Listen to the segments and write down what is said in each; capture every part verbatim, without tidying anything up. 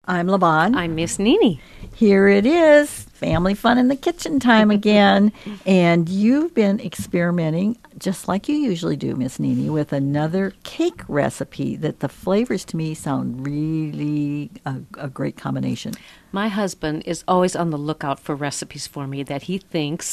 I'm Levon. I'm Miss Nini. Here it is, family fun in the kitchen time again. And you've been experimenting, just like you usually do, Miss Nini, with another cake recipe that the flavors to me sound really a, a great combination. My husband is always on the lookout for recipes for me that he thinks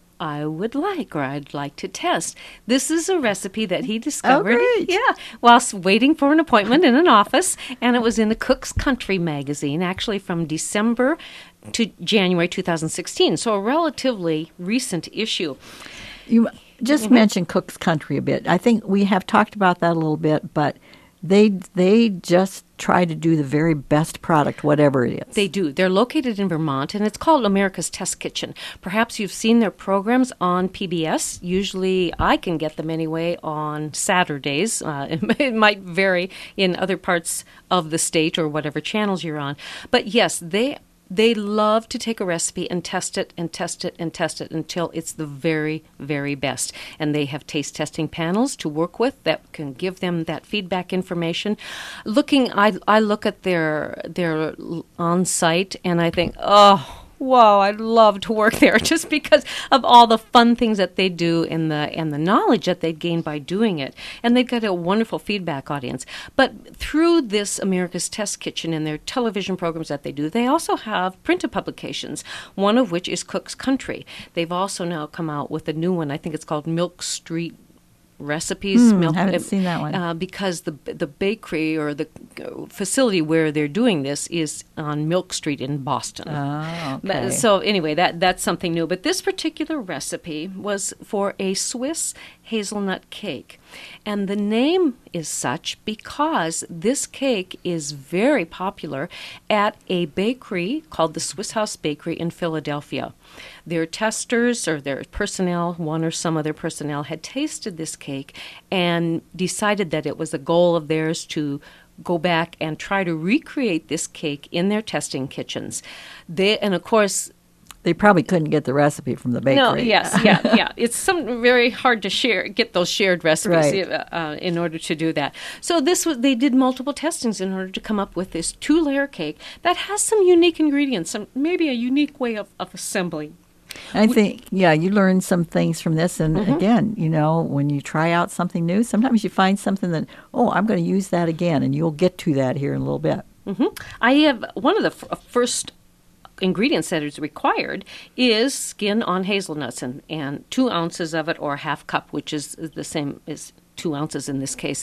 I would like or I'd like to test. This is a recipe that he discovered. Oh, great. Yeah, whilst waiting for an appointment in an office, and it was in the Cook's Country magazine, actually from December to January two thousand sixteen, so a relatively recent issue. You just mm-hmm. mentioned Cook's Country a bit. I think we have talked about that a little bit, but they they just try to do the very best product, whatever it is. They do. They're located in Vermont, and it's called America's Test Kitchen. Perhaps you've seen their programs on P B S. Usually I can get them anyway on Saturdays. Uh, it, it might vary in other parts of the state or whatever channels you're on. But yes, they They love to take a recipe and test it and test it and test it until it's the very, very best. And they have taste testing panels to work with that can give them that feedback information. Looking, I, I look at their their on-site and I think, oh, wow, I'd love to work there just because of all the fun things that they do and the and the knowledge that they gain by doing it. And they've got a wonderful feedback audience. But through this America's Test Kitchen and their television programs that they do, they also have printed publications, one of which is Cook's Country. They've also now come out with a new one. I think it's called Milk Street Recipes. Mm, milk, haven't uh, seen that one. Uh, because the the bakery or the facility where they're doing this is on Milk Street in Boston. Oh, okay. But, so anyway, that that's something new. But this particular recipe was for a Swiss hazelnut cake. And the name is such because this cake is very popular at a bakery called the Swiss House Bakery in Philadelphia. Their testers or their personnel, one or some of their personnel, had tasted this cake and decided that it was a goal of theirs to go back and try to recreate this cake in their testing kitchens. They, and of course, they probably couldn't get the recipe from the bakery. No, yes, yeah, yeah. It's some very hard to share, get those shared recipes right. uh, in order to do that. So this was, they did multiple testings in order to come up with this two-layer cake that has some unique ingredients, some maybe a unique way of, of assembling. I think, yeah, you learn some things from this. And mm-hmm. again, you know, when you try out something new, sometimes you find something that, oh, I'm going to use that again. And you'll get to that here in a little bit. Mm-hmm. I have one of the f- first ingredients that is required is skin on hazelnuts and, and two ounces of it or a half cup, which is the same as two ounces in this case.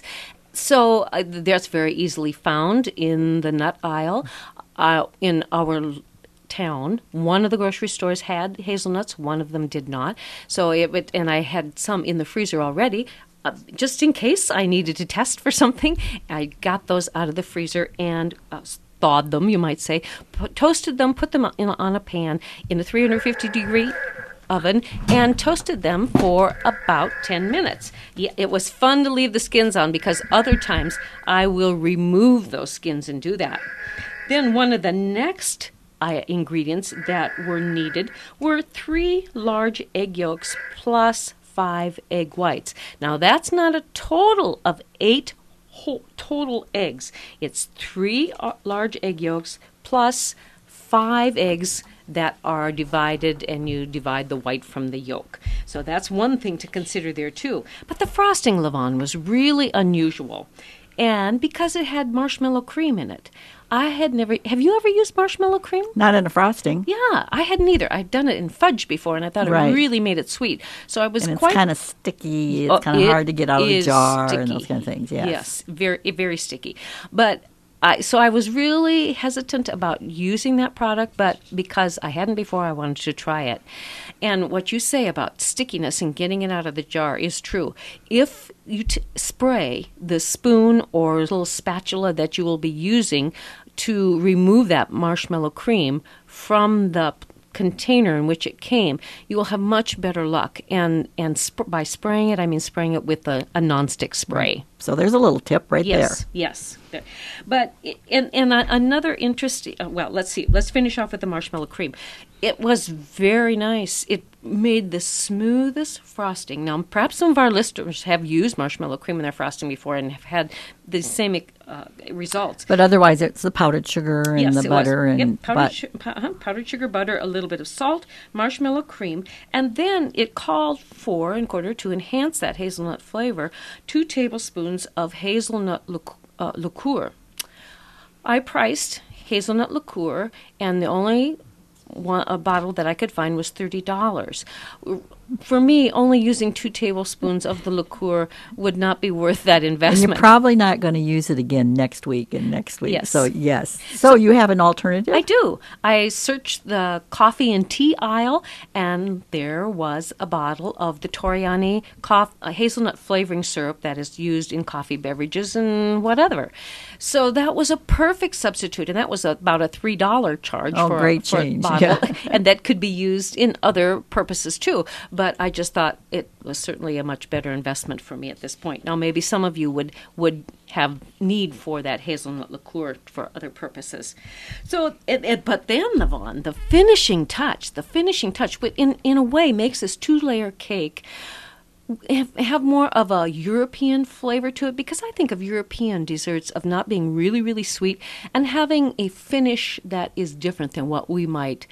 So uh, that's very easily found in the nut aisle. Uh, in our town, one of the grocery stores had hazelnuts, one of them did not. So it, it and I had some in the freezer already. Uh, just in case I needed to test for something, I got those out of the freezer and uh, thawed them, you might say, put, toasted them, put them in, on a pan in a three hundred fifty degree oven, and toasted them for about ten minutes. Yeah, it was fun to leave the skins on because other times I will remove those skins and do that. Then one of the next uh, ingredients that were needed were three large egg yolks plus five egg whites. Now that's not a total of eight whole total eggs. It's three large egg yolks plus five eggs that are divided, and you divide the white from the yolk. So that's one thing to consider there too. But the frosting, Levon, was really unusual. And because it had marshmallow cream in it, I had never... Have you ever used marshmallow cream? Not in a frosting. Yeah, I hadn't either. I'd done it in fudge before, and I thought right. it really made it sweet. So I was and quite... it's kind of sticky. It's oh, kind of hard to get out of the jar sticky. and those kind of things. Yes, yes very, very sticky. But... I, so I was really hesitant about using that product, but because I hadn't before, I wanted to try it. And what you say about stickiness and getting it out of the jar is true. If you t- spray the spoon or little spatula that you will be using to remove that marshmallow cream from the container in which it came, you will have much better luck. And and sp- by spraying it, I mean spraying it with a, a nonstick spray. Right. So there's a little tip right yes, there. Yes, yes. But and and another interesting. Well, let's see. Let's finish off with the marshmallow cream. It was very nice. It made the smoothest frosting. Now, perhaps some of our listeners have used marshmallow cream in their frosting before and have had the same uh, results. But otherwise, it's the powdered sugar and yes, the butter was. and yep, powdered, but- su- uh, powdered sugar, butter, a little bit of salt, marshmallow cream, and then it called for, in order to enhance that hazelnut flavor, two tablespoons of hazelnut lic- uh, liqueur. I priced hazelnut liqueur, and the only one, a bottle that I could find was thirty dollars. For me, only using two tablespoons of the liqueur would not be worth that And investment. you're probably not going to use it again next week and next week. Yes. So, yes. So, you have an alternative? I do. I searched the coffee and tea aisle, and there was a bottle of the Torriani coff- uh, hazelnut flavoring syrup that is used in coffee beverages and whatever. So that was a perfect substitute, and that was about a three dollars charge Oh, for, great a, for a change. bottle, Yeah. and that could be used in other purposes too. But I just thought it was certainly a much better investment for me at this point. Now, maybe some of you would, would have need for that hazelnut liqueur for other purposes. So, it, it, but then, Yvonne, the finishing touch, the finishing touch, which in, in a way makes this two-layer cake have, have more of a European flavor to it, because I think of European desserts of not being really, really sweet and having a finish that is different than what we might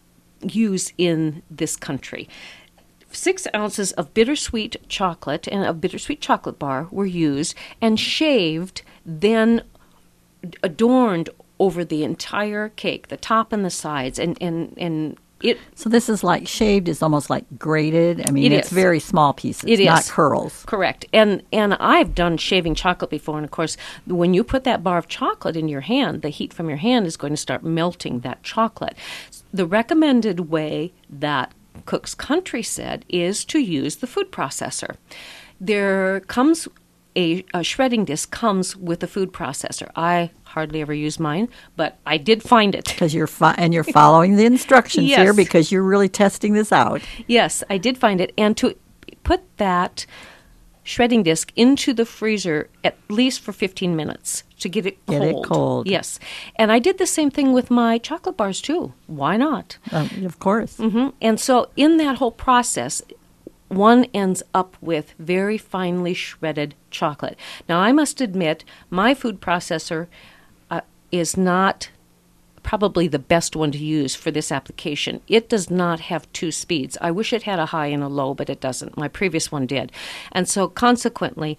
use in this country. Six ounces of bittersweet chocolate and a bittersweet chocolate bar were used and shaved, then adorned over the entire cake, the top and the sides, and and and it. So this is like shaved is almost like grated. I mean, It it's is. very small pieces, It not is. curls. Correct. And and I've done shaving chocolate before, and of course, when you put that bar of chocolate in your hand, the heat from your hand is going to start melting that chocolate. The recommended way that Cook's Country said is to use the food processor. There comes a, a shredding disc comes with a food processor. I hardly ever use mine, but I did find it. Because you're fi- and you're following the instructions Yes. here because you're really testing this out. Yes, I did find it. And to put that shredding disc into the freezer at least for fifteen minutes to get it Get cold. it cold. Yes. And I did the same thing with my chocolate bars too. Why not? Um, of course. hmm And so in that whole process, one ends up with very finely shredded chocolate. Now, I must admit, my food processor uh, is not probably the best one to use for this application. It does not have two speeds. I wish it had a high and a low, but it doesn't. My previous one did. And so consequently,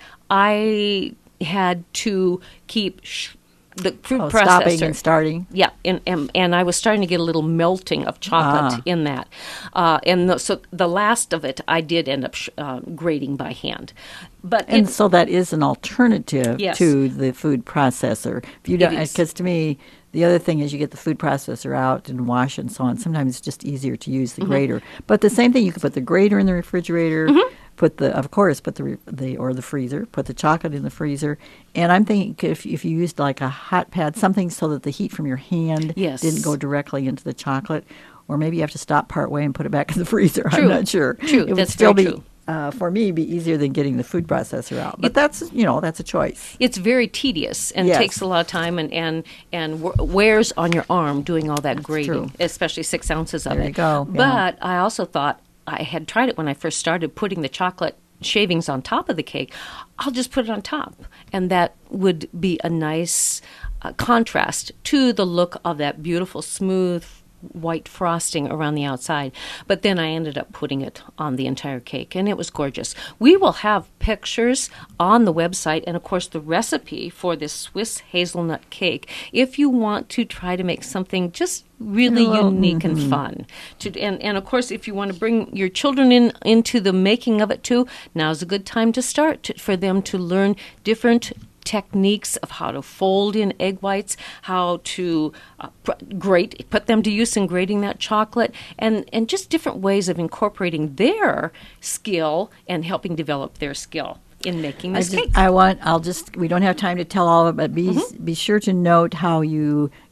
I had to keep sh- the food Oh, processor. stopping and starting. Yeah, and, and and I was starting to get a little melting of chocolate Ah. in that, uh, and the, so the last of it I did end up sh- uh, grating by hand, but And it, so that is an alternative Yes. to the food processor. If you don't, is. because to me, the other thing is you get the food processor out and wash and so on. Sometimes it's just easier to use the Mm-hmm. grater. But the same thing, you can put the grater in the refrigerator. Put the, of course, put the re- the or the freezer. Put the chocolate in the freezer. And I'm thinking if if you used like a hot pad, something so that the heat from your hand Yes. didn't go directly into the chocolate, or maybe you have to stop part way and put it back in the freezer. True. I'm not sure. True. It would That's still very be true. uh, for me be easier than getting the food processor out. But that's you know that's a choice. it's very tedious and Yes. takes a lot of time and and and w- wears on your arm doing all that grating, true. especially six ounces of There it. you go, yeah. But I also thought I had tried it when I first started putting the chocolate shavings on top of the cake. I'll just put it on top, and that would be a nice uh, contrast to the look of that beautiful smooth white frosting around the outside. But then I ended up putting it on the entire cake, and it was gorgeous. We will have pictures on the website, and of course the recipe for this Swiss hazelnut cake if you want to try to make something just really Well, unique and fun. To, and, and of course, if you want to bring your children in into the making of it too, now's a good time to start to, for them to learn different techniques of how to fold in egg whites, how to uh, pr- grate, put them to use in grating that chocolate, and, and just different ways of incorporating their skill and helping develop their skill in making I, this just, cake. I want. I'll just. We don't have time to tell all of it, but be be sure to note how you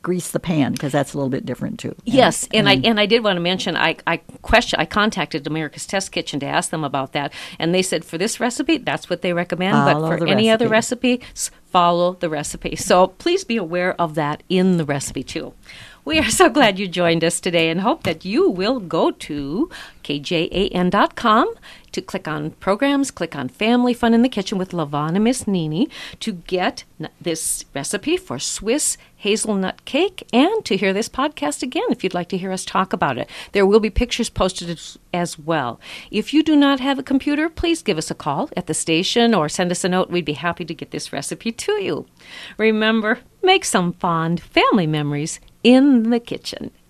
grease the pan, because that's a little bit different too. Yes, and, and I and I did want to mention I I question I contacted America's Test Kitchen to ask them about that, and they said for this recipe that's what they recommend, Follow but for the any recipe. other recipe, s- follow the recipe. So please be aware of that in the recipe too. We are so glad you joined us today and hope that you will go to K J A N dot com to click on programs, click on Family Fun in the Kitchen with Levon and Miss Nini to get n- this recipe for Swiss hazelnut cake and to hear this podcast again if you'd like to hear us talk about it. There will be pictures posted as, as well. If you do not have a computer, please give us a call at the station or send us a note. We'd be happy to get this recipe to you. Remember, make some fond family memories in the kitchen.